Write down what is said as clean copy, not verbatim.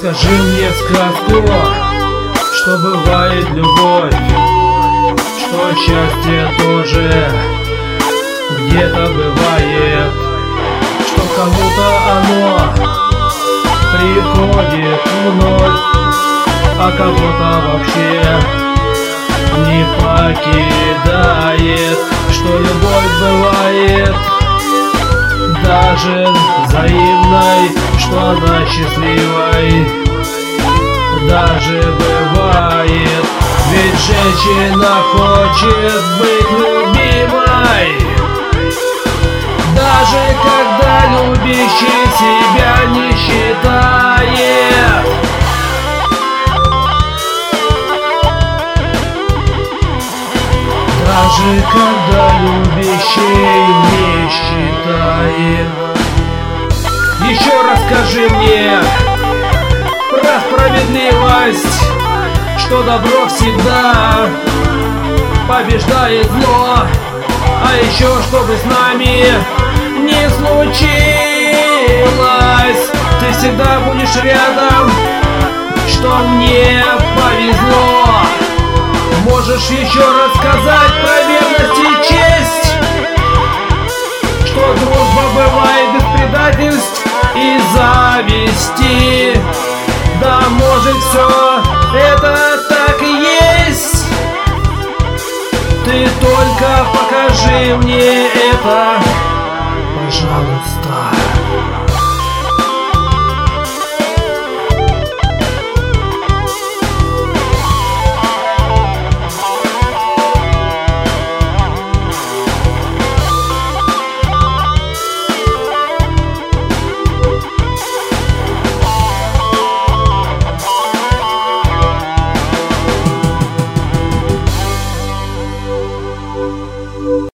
Расскажи мне сказку, что бывает любовь, что счастье тоже где-то бывает, что кому-то оно приходит вновь, а кого-то вообще не покидает, что любовь бывает даже взаимной, что она счастливой даже бывает. Ведь женщина хочет быть любимой, даже когда любящий себя не считает. Даже когда любящий не считает. Еще расскажи мне про справедливость, что добро всегда побеждает зло. А еще чтобы с нами не случилось, ты всегда будешь рядом, что мне повезло. Можешь еще рассказать про верность и честь, что дружба бывает без предательств и зависти. Да, может, все это так и есть. Ты только покажи мне это, пожалуйста.